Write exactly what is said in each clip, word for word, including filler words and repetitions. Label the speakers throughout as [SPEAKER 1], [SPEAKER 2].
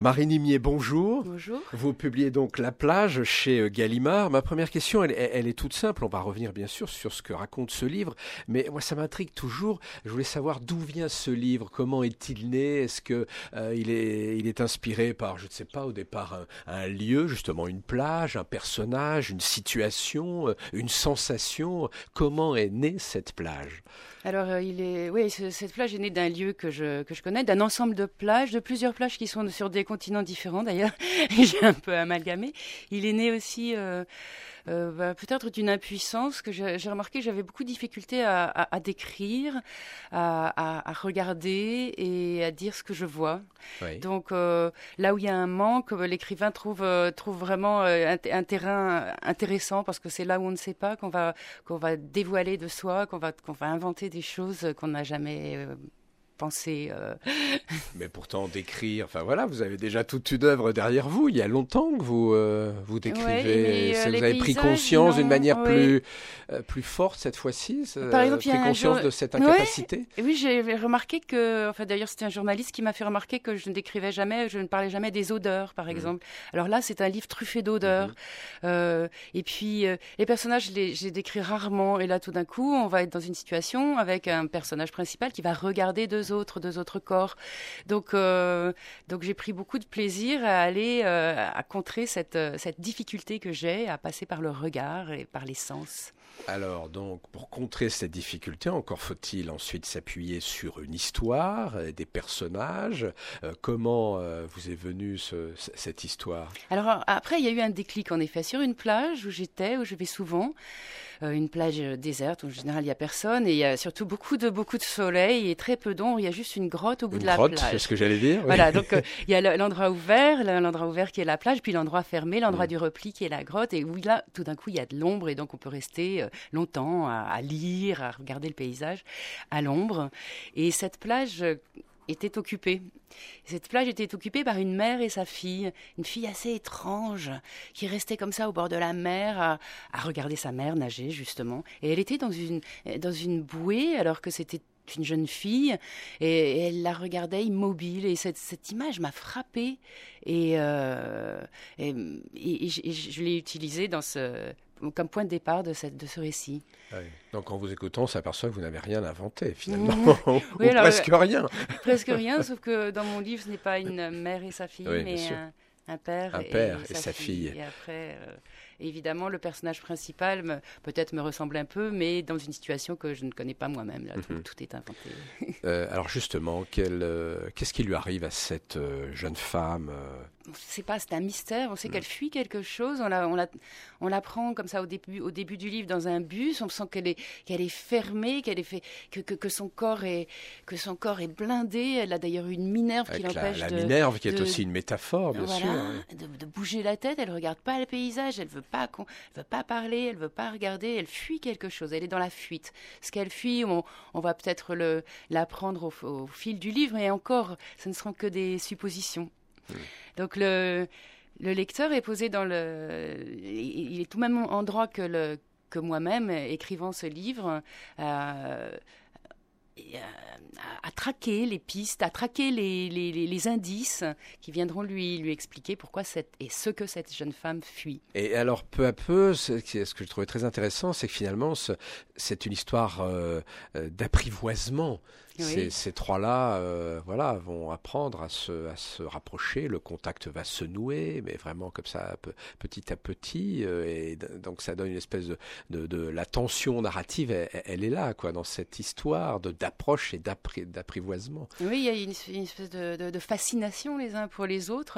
[SPEAKER 1] Marie Nimier, bonjour.
[SPEAKER 2] Bonjour.
[SPEAKER 1] Vous publiez donc La plage chez Gallimard. Ma première question, elle, elle est toute simple. On va revenir bien sûr sur ce que raconte ce livre. Mais moi, ça m'intrigue toujours. Je voulais savoir d'où vient ce livre. Comment est-il né? Est-ce que euh, il est, il est inspiré par, je ne sais pas, au départ, un, un lieu, justement une plage, un personnage, une situation, euh, une sensation? Comment est née cette plage?
[SPEAKER 2] Alors, euh, il est, oui, ce- cette plage est née d'un lieu que je, que je connais, d'un ensemble de plages, de plusieurs plages qui sont sur des continents différents d'ailleurs. J'ai un peu amalgamé. Il est né aussi euh, euh, bah, peut-être d'une impuissance que j'ai j'ai remarqué que j'avais beaucoup de difficultés à, à- à décrire, à, à- à regarder et à dire ce que je vois.
[SPEAKER 1] Oui.
[SPEAKER 2] Donc euh, là où il y a un manque, euh, l'écrivain trouve, euh, trouve vraiment euh, un, t- un terrain intéressant parce que c'est là où on ne sait pas qu'on va, qu'on va dévoiler de soi, qu'on va, qu'on va inventer des choses qu'on n'a jamais euh, pensé. euh.
[SPEAKER 1] Mais pourtant, d'écrire, enfin voilà, vous avez déjà toute une œuvre derrière vous. Il y a longtemps que vous, euh, vous décrivez.
[SPEAKER 2] Ouais, mais, euh,
[SPEAKER 1] C'est-
[SPEAKER 2] les
[SPEAKER 1] vous avez pris
[SPEAKER 2] paysages,
[SPEAKER 1] conscience d'une
[SPEAKER 2] non,
[SPEAKER 1] manière
[SPEAKER 2] oui.
[SPEAKER 1] plus, euh, plus forte cette fois-ci. euh,
[SPEAKER 2] Par exemple, il y a
[SPEAKER 1] pris
[SPEAKER 2] un
[SPEAKER 1] conscience
[SPEAKER 2] jour-
[SPEAKER 1] de cette
[SPEAKER 2] Ouais.
[SPEAKER 1] incapacité.
[SPEAKER 2] Et oui, j'ai remarqué que, enfin d'ailleurs c'était un journaliste qui m'a fait remarquer que je ne décrivais jamais, je ne parlais jamais des odeurs, par exemple. Alors là, c'est un livre truffé d'odeurs.
[SPEAKER 1] Mhm.
[SPEAKER 2] Euh, et puis euh, les personnages, je les, je les décris rarement. Et là, tout d'un coup, on va être dans une situation avec un personnage principal qui va regarder deux autres, deux autres corps. Donc, euh, donc j'ai pris beaucoup de plaisir à aller euh, à contrer cette, euh, cette difficulté que j'ai à passer par le regard et par les sens.
[SPEAKER 1] Alors, donc, pour contrer cette difficulté, encore faut-il ensuite s'appuyer sur une histoire, euh, des personnages. Euh, comment euh, vous est venue ce- c- cette histoire?
[SPEAKER 2] Alors après, il y a eu un déclic en effet sur une plage où j'étais, où je vais souvent, euh, une plage euh, déserte où en général il y a personne et il y a surtout beaucoup de beaucoup de soleil et très peu d'ombre. Il y a juste une grotte au bout
[SPEAKER 1] Une
[SPEAKER 2] de la
[SPEAKER 1] grotte, c'est
[SPEAKER 2] plage.
[SPEAKER 1] ce que j'allais dire. Oui.
[SPEAKER 2] Voilà, donc euh, il y a le- l'endroit ouvert, le- l'endroit ouvert qui est la plage, puis l'endroit fermé, l'endroit
[SPEAKER 1] Mm.
[SPEAKER 2] du repli qui est la grotte, et où là, tout d'un coup, il y a de l'ombre, et donc on peut rester euh, longtemps à, à lire, à regarder le paysage à l'ombre. Et cette plage euh, était occupée. Cette plage était occupée par une mère et sa fille, une fille assez étrange, qui restait comme ça au bord de la mer, à, à regarder sa mère nager, justement. Et elle était dans une, dans une bouée, alors que c'était une jeune fille, et, et elle la regardait immobile, et cette, cette image m'a frappée, et, euh, et, et- et je et je l'ai utilisée dans ce, comme point de départ de, cette, de ce récit.
[SPEAKER 1] Oui. Donc, en vous écoutant, on s'aperçoit que vous n'avez rien inventé, finalement. Ou
[SPEAKER 2] Oui, alors,
[SPEAKER 1] presque rien.
[SPEAKER 2] Presque rien, sauf que dans mon livre, ce n'est pas une mère et sa fille,
[SPEAKER 1] Oui, bien
[SPEAKER 2] mais
[SPEAKER 1] sûr.
[SPEAKER 2] un, un père,
[SPEAKER 1] Un
[SPEAKER 2] et,
[SPEAKER 1] père
[SPEAKER 2] et
[SPEAKER 1] et sa fille.
[SPEAKER 2] Et après, euh, évidemment, le personnage principal me- peut-être me ressemble un peu, mais dans une situation que je ne connais pas moi-même. Là, tout,
[SPEAKER 1] Mhm.
[SPEAKER 2] tout est inventé.
[SPEAKER 1] Euh, alors justement, quel, euh, qu'est-ce qui lui arrive à cette euh, jeune femme euh,
[SPEAKER 2] On ne sait pas, c'est un mystère. On sait
[SPEAKER 1] Mm.
[SPEAKER 2] qu'elle fuit quelque chose. On la, on la, on la prend comme ça au début, au début du livre dans un bus. On sent qu'elle est, qu'elle est fermée, qu'elle est fait, que, que, que son corps est, que son corps est blindé. Elle a d'ailleurs une minerve qui
[SPEAKER 1] avec la,
[SPEAKER 2] l'empêche
[SPEAKER 1] la
[SPEAKER 2] de,
[SPEAKER 1] Minerve, qui est
[SPEAKER 2] de-
[SPEAKER 1] aussi une métaphore, bien
[SPEAKER 2] voilà,
[SPEAKER 1] sûr. Oui.
[SPEAKER 2] de, de bouger la tête. Elle regarde pas le paysage. Elle veut pas, qu'on- elle veut pas parler. Elle veut pas regarder. Elle fuit quelque chose. Elle est dans la fuite. Ce qu'elle fuit, on, on va peut-être le, l'apprendre au, au fil du livre. Et encore, ce ne seront que des suppositions.
[SPEAKER 1] Mm.
[SPEAKER 2] Donc le, le lecteur est posé dans le... Il il est tout de même endroit que, le, que moi-même, écrivant ce livre, euh, et, euh, à, à traquer les pistes, à traquer les, les, les- les indices qui viendront lui, lui expliquer pourquoi cette, et ce que cette jeune femme fuit.
[SPEAKER 1] Et alors, peu à peu, ce, qui- ce que je trouvais très intéressant, c'est que finalement, ce- c'est une histoire euh, euh, d'apprivoisement.
[SPEAKER 2] Oui.
[SPEAKER 1] Ces, ces trois-là, euh, voilà, vont apprendre à se, à se rapprocher. Le contact va se nouer, mais vraiment comme ça, pe- petit à petit. euh, et d- donc, ça donne une espèce de, de, de- la tension narrative. Elle, elle est là, quoi, dans cette histoire de d'approche et d'appri- d'apprivoisement.
[SPEAKER 2] Oui, il y a une, une espèce de, de- de fascination les uns pour les autres.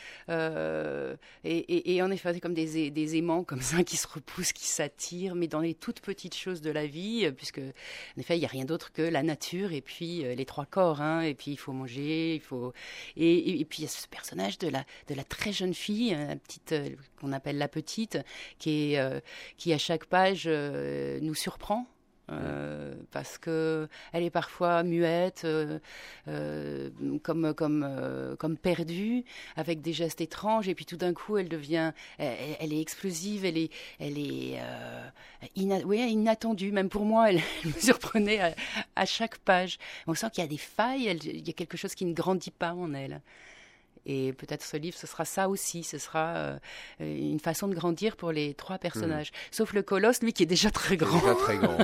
[SPEAKER 2] Euh, et, et- et en effet, c'est comme des, a- des aimants comme ça qui se repoussent, qui s'attirent, mais dans les toutes petites choses de la vie, euh, puisque en effet, il n'y a rien d'autre que la nature et puis euh, les trois corps. Hein, et puis il faut manger, il faut. Et, et- et puis il y a ce personnage de la, de la très jeune fille, euh, la petite, euh, qu'on appelle la petite, qui, est, euh, qui à chaque page euh, nous surprend. Euh, parce que elle est parfois muette, euh, euh, comme comme euh, comme perdue, avec des gestes étranges, et puis tout d'un coup elle devient, elle, elle est explosive, elle est elle est euh, ina- oui, inattendue, même pour moi, elle, elle me surprenait à, à chaque page. On sent qu'il y a des failles, elle- il y a quelque chose qui ne grandit pas en elle. Et peut-être ce livre, ce sera ça aussi. Ce sera euh, une façon de grandir pour les trois personnages. Mmh. Sauf le colosse, lui, qui est déjà très grand.
[SPEAKER 1] Déjà très grand.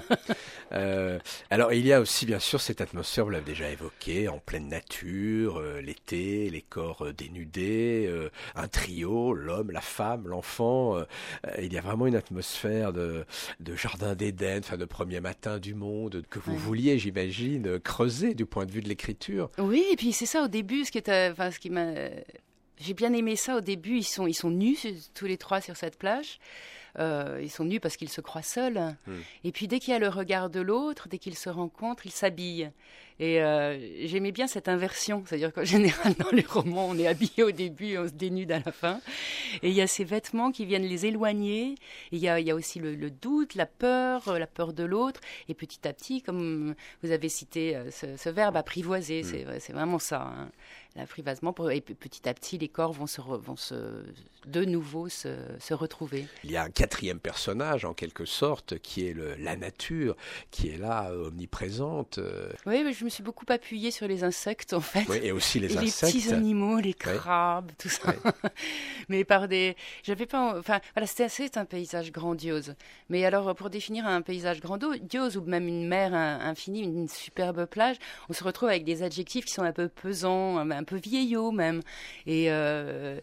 [SPEAKER 1] euh, alors, il y a aussi, bien sûr, cette atmosphère, vous l'avez déjà évoqué, en pleine nature, euh, l'été, les corps euh, dénudés, euh, un trio, l'homme, la femme, l'enfant. Euh, il y a vraiment une atmosphère de, de jardin d'Éden, enfin, de premier matin du monde, que vous ouais. vouliez, j'imagine, creuser du point de vue de l'écriture.
[SPEAKER 2] Oui, et puis c'est ça, au début, ce qui, est, enfin, ce qui m'a... J'ai bien aimé ça au début, ils sont, ils sont nus tous les trois sur cette plage. Euh, ils sont nus parce qu'ils se croient seuls. Mmh. Et puis dès qu'il y a le regard de l'autre, dès qu'ils se rencontrent, ils s'habillent. Et euh, j'aimais bien cette inversion. C'est-à-dire qu'en général, dans les romans, on est habillé au début et on se dénude à la fin. Et il y a ces vêtements qui viennent les éloigner. Et il y a, il y a aussi le, le doute, la peur, la peur de l'autre. Et petit à petit, comme vous avez cité ce, ce verbe apprivoiser, mmh. c'est, c'est vraiment ça. Hein. L'apprivoisement, et petit à petit, les corps vont, se, vont se, de nouveau se, se retrouver.
[SPEAKER 1] Il y a un quatrième personnage, en quelque sorte, qui est le, la nature, qui est là, euh, omniprésente. Euh...
[SPEAKER 2] Oui, mais je me suis beaucoup appuyée sur les insectes, en fait.
[SPEAKER 1] Oui, et aussi les
[SPEAKER 2] et
[SPEAKER 1] insectes.
[SPEAKER 2] Les petits animaux, les crabes, oui. tout ça. Oui. Mais par des... J'avais pas... Enfin, voilà, c'est, c'est un paysage grandiose. Mais alors, pour définir un paysage grandiose, ou même une mer infinie, une superbe plage, on se retrouve avec des adjectifs qui sont un peu pesants, un peu vieillots même. Et, euh,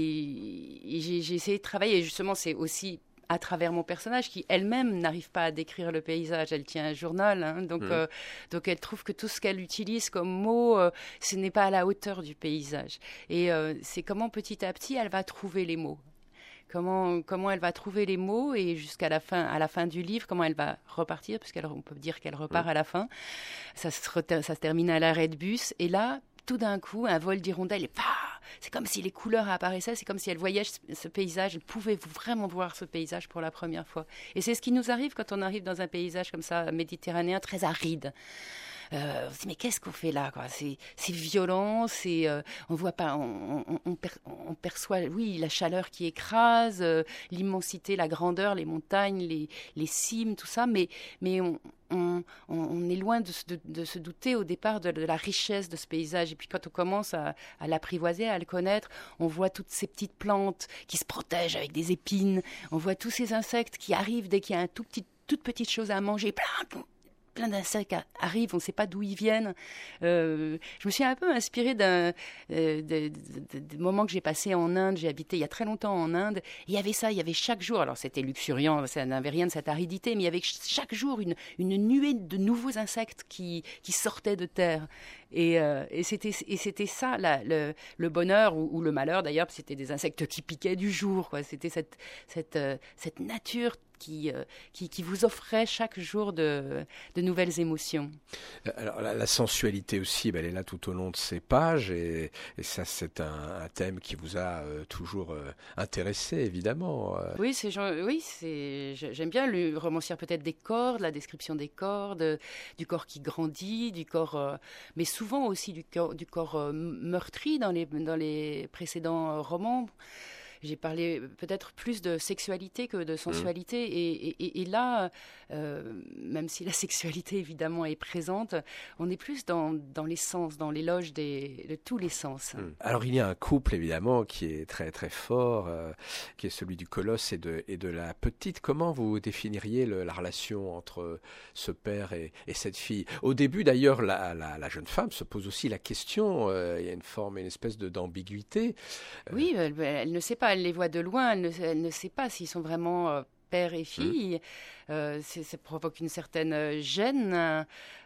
[SPEAKER 2] et, et j'ai, j'ai essayé de travailler. Et justement, c'est aussi à travers mon personnage qui elle-même n'arrive pas à décrire le paysage. Elle tient un journal, hein, donc, mmh. euh, donc elle trouve que tout ce qu'elle utilise comme mot, euh, ce n'est pas à la hauteur du paysage. Et euh, c'est comment petit à petit elle va trouver les mots. Comment, comment elle va trouver les mots et jusqu'à la fin, à la fin du livre, comment elle va repartir, puisqu'on peut dire qu'elle repart mmh. à la fin. Ça se, ça se termine à l'arrêt de bus. Et là, tout d'un coup, un vol d'hirondelles, et bah, c'est comme si les couleurs apparaissaient, c'est comme si elle voyait ce paysage, elle pouvait vraiment voir ce paysage pour la première fois. Et c'est ce qui nous arrive quand on arrive dans un paysage comme ça, méditerranéen, très aride. Euh, on se dit mais qu'est-ce qu'on fait là quoi, c'est, c'est violent, c'est, euh, on voit pas, on, on, on, per, on perçoit, oui, la chaleur qui écrase, euh, l'immensité, la grandeur, les montagnes, les, les cimes, tout ça, mais, mais on, on, on est loin de, de, de se douter au départ de, de la richesse de ce paysage. Et puis quand on commence à, à l'apprivoiser, à le connaître, on voit toutes ces petites plantes qui se protègent avec des épines, on voit tous ces insectes qui arrivent dès qu'il y a un tout petit, toute petite chose à manger, plein, plein d'insectes arrivent, on ne sait pas d'où ils viennent. Euh, je me suis un peu inspirée d'un euh, de, de, de, de moments que j'ai passés en Inde. J'ai habité il y a très longtemps en Inde. Il y avait ça, il y avait chaque jour, alors c'était luxuriant, ça n'avait rien de cette aridité, mais il y avait chaque jour une, une nuée de nouveaux insectes qui, qui sortaient de terre. Et, euh, et, c'était, et c'était ça, la, le, le bonheur ou, ou le malheur d'ailleurs, c'était des insectes qui piquaient du jour, quoi. C'était cette, cette, euh, cette nature Qui, euh, qui, qui vous offrait chaque jour de, de nouvelles émotions.
[SPEAKER 1] Alors, la, la sensualité aussi, ben, elle est là tout au long de ces pages et, et ça c'est un, un thème qui vous a euh, toujours euh, intéressé évidemment.
[SPEAKER 2] Oui, c'est, oui c'est, j'aime bien le romancière peut-être des corps, la description des corps, de, du corps qui grandit, du corps, euh, mais souvent aussi du corps, du corps euh, meurtri dans les, dans les précédents romans. J'ai parlé peut-être plus de sexualité que de sensualité. Mmh. Et, et, et là, euh, même si la sexualité, évidemment, est présente, on est plus dans, dans les sens, dans l'éloge des, de tous les sens.
[SPEAKER 1] Mmh. Alors, il y a un couple, évidemment, qui est très, très fort, euh, qui est celui du colosse et de, et de la petite. Comment vous définiriez le, la relation entre ce père et, et cette fille ? Au début, d'ailleurs, la, la, la jeune femme se pose aussi la question. Euh, il y a une forme, une espèce de, d'ambiguïté.
[SPEAKER 2] Euh... Oui, elle, elle ne sait pas. Elle les voit de loin, elle ne, elle ne sait pas s'ils sont vraiment euh, père et fille. Mmh. Euh, c'est, ça provoque une certaine gêne.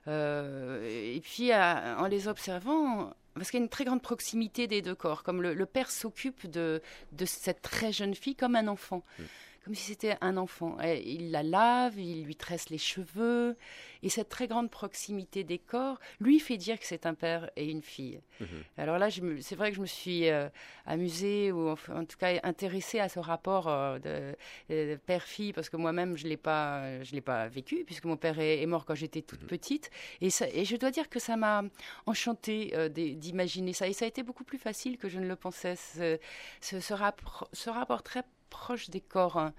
[SPEAKER 2] Euh, et puis, à, en les observant, parce qu'il y a une très grande proximité des deux corps, comme le, le père s'occupe de, de cette très jeune fille comme un enfant. Mmh. Comme si c'était un enfant. Il la lave, il lui tresse les cheveux. Et cette très grande proximité des corps lui fait dire que c'est un père et une fille. Mmh. Alors là, je me, c'est vrai que je me suis euh, amusée, ou en tout cas intéressée à ce rapport euh, de, de père-fille, parce que moi-même, je ne l'ai pas, je l'ai pas vécu, puisque mon père est, est mort quand j'étais toute mmh. petite. Et, ça, et je dois dire que ça m'a enchantée euh, d'imaginer ça. Et ça a été beaucoup plus facile que je ne le pensais. Ce, ce, ce, rapport, ce rapport très proche des corps. Hein.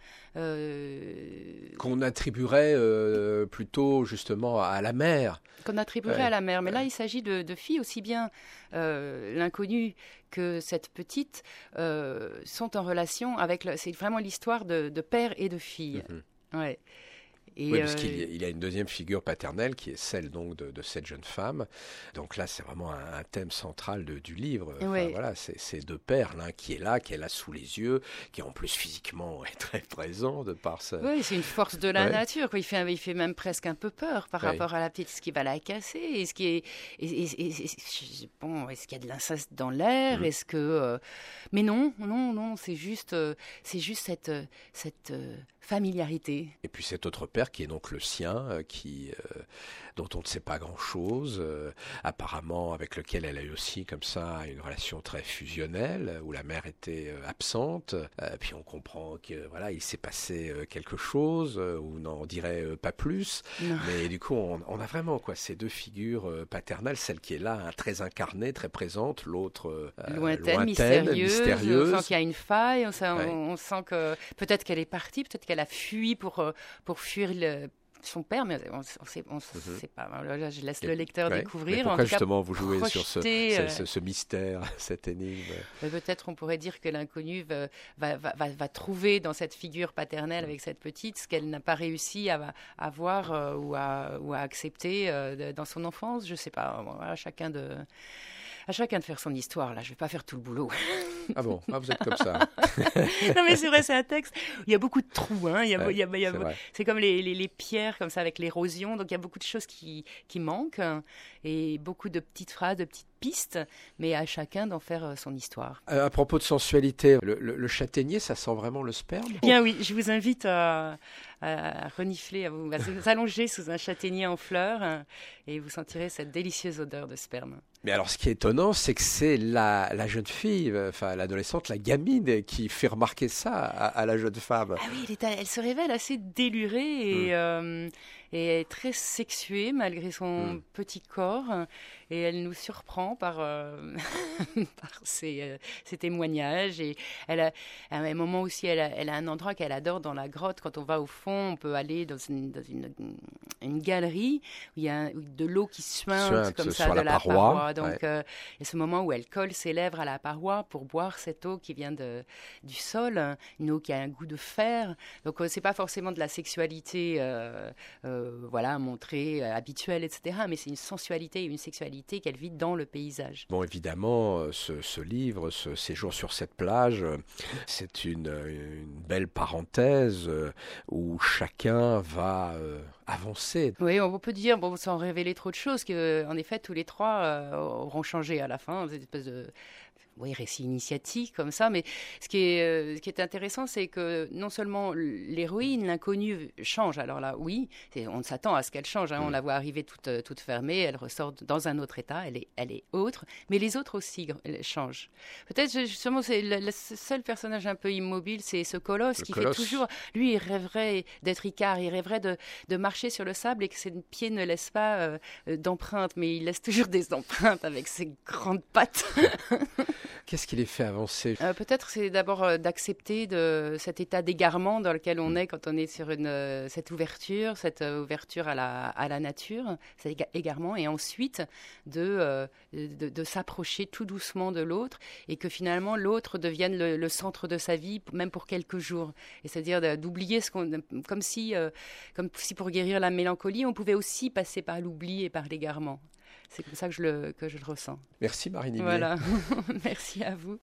[SPEAKER 2] Euh...
[SPEAKER 1] Qu'on attribuerait euh, plutôt justement à la mère.
[SPEAKER 2] Qu'on attribuerait ouais. à la mère. Mais là, il s'agit de, de filles, aussi bien euh, l'inconnue que cette petite euh, sont en relation avec... Le... C'est vraiment l'histoire de, de père et de fille. Mm-hmm. Ouais.
[SPEAKER 1] Et oui, parce euh... qu'il y a, il y a une deuxième figure paternelle qui est celle donc de, de cette jeune femme. Donc là, c'est vraiment un, un thème central de, du livre. Enfin,
[SPEAKER 2] oui.
[SPEAKER 1] Voilà, c'est, c'est deux pères, l'un qui est là, qui est là sous les yeux, qui en plus physiquement est très présent de par sa...
[SPEAKER 2] Oui, c'est une force de la ouais. nature. Quoi. Il fait, il fait même presque un peu peur par ouais. rapport à la petite, ce qui va la casser. Est-ce qu'il y a, est, est, est, bon, est-ce qu'il y a de l'inceste dans l'air mmh. Est-ce que euh... mais non, non, non, c'est juste, euh, c'est juste cette, cette euh, familiarité.
[SPEAKER 1] Et puis cet autre père qui est donc le sien, euh, qui, euh, dont on ne sait pas grand-chose, euh, apparemment avec lequel elle a eu aussi comme ça une relation très fusionnelle, où la mère était euh, absente, euh, puis on comprend que voilà, il s'est passé euh, quelque chose, euh, ou n'en dirait euh, pas plus, non. Mais du coup on, on a vraiment quoi, ces deux figures euh, paternelles, celle qui est là, hein, très incarnée, très présente, l'autre euh,
[SPEAKER 2] lointaine,
[SPEAKER 1] lointaine,
[SPEAKER 2] mystérieuse,
[SPEAKER 1] mystérieuse.
[SPEAKER 2] On sent qu'il y a une faille, on sent, ouais. on sent que peut-être qu'elle est partie, peut-être qu'elle a fui pour, pour fuir le, son père, mais on ne sait, on mm-hmm. sait pas. Là, je laisse et, le lecteur ouais. découvrir.
[SPEAKER 1] Mais pourquoi
[SPEAKER 2] en tout
[SPEAKER 1] justement
[SPEAKER 2] cas,
[SPEAKER 1] vous jouez
[SPEAKER 2] projeter,
[SPEAKER 1] sur ce, ce, ce, ce mystère, cette énigme?
[SPEAKER 2] Mais peut-être on pourrait dire que l'inconnu va, va, va, va trouver dans cette figure paternelle, mm. avec cette petite, ce qu'elle n'a pas réussi à, à voir euh, ou, à, ou à accepter euh, dans son enfance. Je ne sais pas. Voilà, chacun de... À chacun de faire son histoire, là, je ne vais pas faire tout le boulot.
[SPEAKER 1] Ah bon, ah, vous êtes comme ça.
[SPEAKER 2] Non mais c'est vrai, c'est un texte où il y a beaucoup de trous. Hein. Il y a, ouais, il y a, il y a, c'est, c'est comme les, les, les pierres, comme ça, avec l'érosion. Donc il y a beaucoup de choses qui, qui manquent, hein, et beaucoup de petites phrases, de petites pistes, mais à chacun d'en faire son histoire.
[SPEAKER 1] Euh, à propos de sensualité, le, le, le châtaignier, ça sent vraiment le sperme?
[SPEAKER 2] Bien oui, je vous invite à, à renifler, à vous, à vous allonger sous un châtaignier en fleurs, hein, et vous sentirez cette délicieuse odeur de sperme.
[SPEAKER 1] Mais alors, ce qui est étonnant, c'est que c'est la, la jeune fille, enfin l'adolescente, la gamine, qui fait remarquer ça à, à la jeune femme.
[SPEAKER 2] Ah oui, elle, est, elle se révèle assez délurée et, mmh. euh, et très sexuée malgré son mmh. petit corps. Et elle nous surprend par, euh, par ses, euh, ses témoignages. Et elle a, à un moment aussi, elle a, elle a un endroit qu'elle adore dans la grotte. Quand on va au fond, on peut aller dans une, dans une, une galerie où il y a de l'eau qui suinte, suinte comme ça de la, la paroi. paroi. Donc, ouais. euh, il y a ce moment où elle colle ses lèvres à la paroi pour boire cette eau qui vient de, du sol, une eau qui a un goût de fer. Donc, euh, c'est pas forcément de la sexualité, euh, euh, voilà, montrée, euh, habituelle, et cetera. Mais c'est une sensualité et une sexualité qu'elle vit dans le paysage.
[SPEAKER 1] Bon, évidemment, ce, ce livre, ce séjour sur cette plage, c'est une, une belle parenthèse où chacun va euh, avancer.
[SPEAKER 2] Oui, on peut dire, bon, sans révéler trop de choses, qu'en effet, tous les trois euh, auront changé à la fin, cette espèce de... Oui, récit initiatique comme ça, mais ce qui est, euh, ce qui est intéressant, c'est que non seulement l'héroïne, l'inconnue, change. Alors là, oui, on s'attend à ce qu'elle change. Hein, mmh. On la voit arriver toute, toute fermée, elle ressort dans un autre état, elle est, elle est autre, mais les autres aussi changent. Peut-être justement, c'est le, le seul personnage un peu immobile, c'est ce colosse le qui colosse. fait toujours... Lui, il rêverait d'être Icare, il rêverait de, de marcher sur le sable et que ses pieds ne laissent pas euh, d'empreintes, mais il laisse toujours des empreintes avec ses grandes pattes.
[SPEAKER 1] Qu'est-ce qui les fait avancer?
[SPEAKER 2] euh, Peut-être c'est d'abord euh, d'accepter de, cet état d'égarement dans lequel on mmh. est quand on est sur une, euh, cette ouverture, cette euh, ouverture à la, à la nature, cet égarement, et ensuite de, euh, de, de s'approcher tout doucement de l'autre et que finalement l'autre devienne le, le centre de sa vie, même pour quelques jours. Et c'est-à-dire de, d'oublier ce qu'on... Comme si, euh, comme si pour guérir la mélancolie, on pouvait aussi passer par l'oubli et par l'égarement. C'est comme ça que je le, que je le ressens.
[SPEAKER 1] Merci Marie Nimier.
[SPEAKER 2] Voilà, merci à vous.